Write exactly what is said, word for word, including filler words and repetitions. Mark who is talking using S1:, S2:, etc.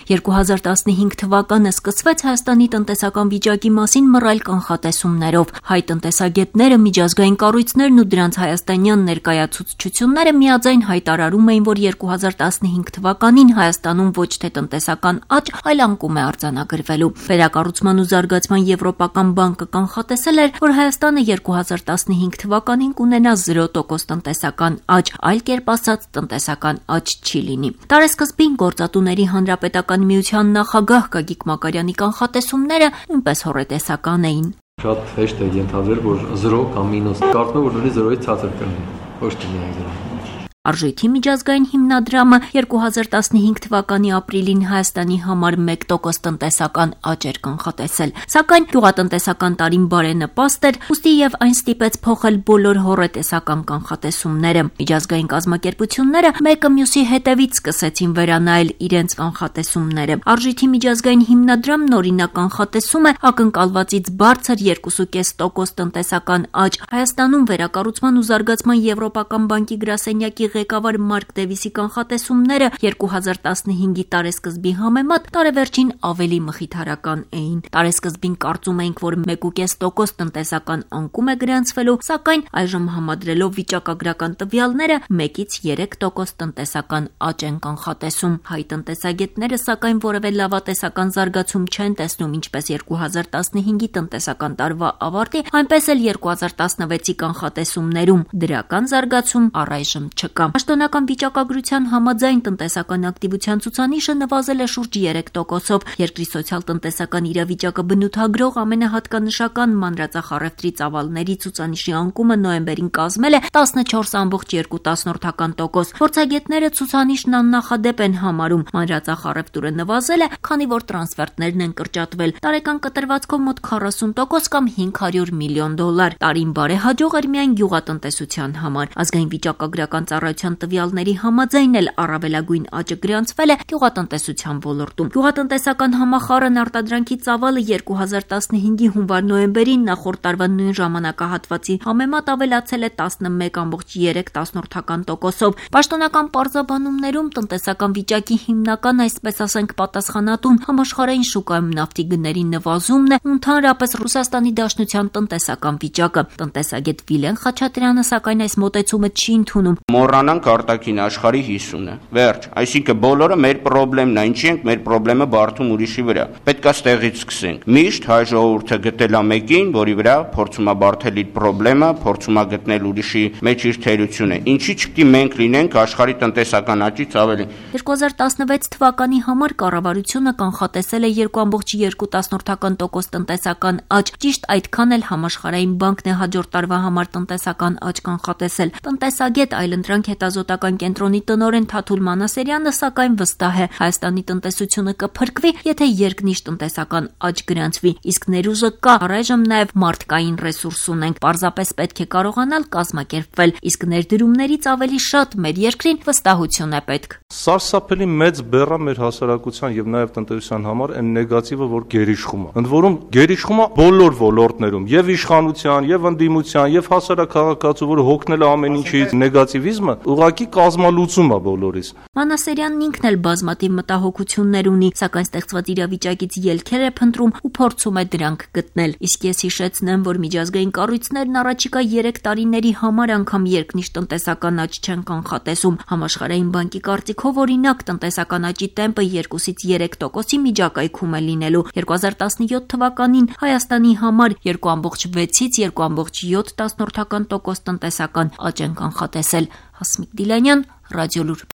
S1: երկու հազար տասնհինգ թվականը սկսվեց Հայաստանի տնտեսական վիճակի մասին մռայլ կանխատեսումներով։ Հայ տնտեսագետները, միջազգային կառույցներն ու դրանց հայաստանյան ներկայացուցչությունները միաձայն հայտարարում էին, որ երկու հազար տասնհինգ թվականին Հայաստանում ոչ թե տնտեսական աճ, այլ անկում է արձանագրվելու։ Վերակառուցման ու զարգացման եվրոպական բանկը կանխատեսել էր, որ Հայաստանը երկու հազար տասնհինգ թվականին կունենա զիրո տոկոս տնտեսական աճ, այլ կերպ ասած տնտեսական աճ չի լինի։ Տարեսկզբին Գործատուների հանրապետական միության նախագահ Գագիկ Մակարյանի կանխատեսումները նույնպես հոռետեսական էին։
S2: Շատ հեշտ է ենթադրել, որ զիրո կամ մինուս կարծում եմ, որ նույնիսկ զիրոյից ցածր կլինի, ոչ թե միայն զիրո։
S1: Արժույթի միջազգային հիմնադրամը երկու հազար տասնհինգ թվականի ապրիլին Հայաստանի համար մեկ տոկոս տնտեսական աճ էր կանխատեսել, սակայն գյուղատնտեսական տարին բարենպաստ էր, ուստի եւ այն ստիպեց փոխել բոլոր հոռետեսական կանխատեսումները։ Միջազգային կազմակերպությունները մեկը մյուսի հետևից սկսեցին վերանայել իրենց կանխատեսումները։ Արժույթի միջազգային հիմնադրամն օրինակ կանխատեսում է ակնկալվածից բարձր երկու կoma պենս տոկոս տնտեսական աճ։ Հայաստանում վերակառուցման ու զարգացման եվրոպական բանկի գրասենյակի ղեկավար Մարկ Դեվիսի կանխատեսումները երկու հազար տասնհինգի տարեսկզբի համեմատ տարեվերջին ավելի մխիթարական էին։ Տարեսկզբին կարծում էինք, որ մեկ կoma պենս տոկոս տնտեսական անկում է գրանցվելու, սակայն այժմ համադրելով վիճակագրական տվյալները մեկից երեք տոկոս տնտեսական աճ են կանխատեսում։ Հայ տնտեսագետները սակայն որևէ լավատեսական զարգացում չեն տեսնում ինչպես երկու հազար տասնհինգի տնտեսական տարվա ավարտի, այնպես էլ երկու հազար տասնվեցի կանխատեսումներում։ Դրական զարգացում առայժմ չկա։ Պաշտոնական վիճակագրության համաձայն տնտեսական ակտիվության ցուցանիշը նվազել է շուրջ երեք տոկոսով։ Երկրի սոցիալ-տնտեսական իրավիճակը բնութագրող ամենահատկանշական մանրածախարևտրի ծավալների ցուցանիշի անկումը նոյեմբերին կազմել է տասնչորս կoma երկու տոկոս։ Փորձագետները ցուցանիշն աննախադեպ են համարում։ Մանրածախարևտուրը նվազել է, քանի որ տրանսֆերտներն են կրճատվել։ Տարեկան կտրվածքով մոտ քառասուն տոկոս կամ հինգ հարյուր միլիոն դոլար։ Տարին բարեհաջող էր միայն գյուղատնտեսության համար։ Ազգային վիճակագրական ծառայության տվյալների համաձայն էլ առավելագույն աճը գրանցվել է գյուղատնտեսության ոլորտում։ Գյուղատնտեսական համախառն արտադրանքի ծավալը երկու հազար տասնհինգի հունվար-նոյեմբերին նախորդ տարվա նույն ժամանակահատվածի համեմատ ավելացել է տասնմեկ կoma երեք տոկոսով։ Պաշտոնական պարզաբանումներում տնտեսական վիճակի հիմնական, այսպես ասենք, պատասխանատուն համաշխարհային շուկայում նավթի գների նվազումն է ու ընդհանրապես Ռուսաստանի Դաշնության տնտեսական վիճակը։ Տնտեսագետ Վիլեն Խաչատրյանը սակայն այս մոտեցումը չի ընդունում։
S3: Մոռանանք արտաքին աշխարհի հիսունը։ Վերջ, այսինքն բոլորը մեր խնդիրն է, ինչի ենք մեր խնդիրը բարդում ուրիշի վրա։ Պետք է ստեղից սկսենք։ Միշտ հայ ժողովուրդը գտել է մեկին, որի վրա փորձում է բարդել իր խնդիրը, փորձում է գտնել ուրիշի մեջ իր թերությունը։ Ինչի՞ չպետք է մենք լինենք աշխարհի տնտեսական աճից ավելի։
S1: երկու հազար տասնվեց թվականի համար կառավարությունը կանխատեսել է երկու կoma երկու տոկոս տնտեսական աճ։ Ճիշտ այդքան էլ համաշխարհային բանկն է հաջորդ տարվա համար տնտեսական աճ կանխատեսել։ Տնտեսագետ Այլընտրանք հետազոտական կենտրոնի տնօրեն Թաթուլ Մանասերյանը սակայն վստահ է, Հայաստանի տնտեսությունը կփրկվի, եթե երկնիշ տնտեսական աճ գրանցվի, իսկ ներուժը կա, առայժմ նաև մարդկային ռեսուրս ունենք, պարզապես պետք է կարողանալ կազմակերպվել, իսկ ներդրումներից ավելի շատ մեր երկրին վստահություն է պետք։
S4: Սարսափելի մեծ բեռա մեր հասարակության եւ նաեւ տնտեսության համար այն նեգատիվը, որ գերիշխում է։ Ընդ որում գերիշխում է բոլոր ոլորտներում, եւ իշխանության, եւ ընդդիմության, եւ հասարակահաղորդակցություն, որ հոգնել է ամեն ինչից, նեգատիվիզմը ուղղակի կազմալուծում է բոլորիս։
S1: Մանասերյանն ինքն էլ բազմաթիվ մտահոգություններ ունի, սակայն ստեղծված իրավիճակից ելքեր է փնտրում ու փորձում է դրանք գտնել։ Իսկ ես հիշեցնեմ, որ միջազգային կառույցներն առաջիկա երեք տարիների համար անգամ երկնիշ տնտեսական աճ չեն կանխատեսում։ Համաշխարհային բանկի կարծիքով օրինակ տնտեսական աճի տեմպը երկուսից երեք տոկոսի միջակայքում է լինելու։ երկու հազար տասնյոթ թվականին Հայաստանի համար երկու կoma վեցից երկու կoma յոթ տոկոս տնտեսական աճ են կանխատեսել։ Հասմիկ Դիլանյան, Ռադիոլուր։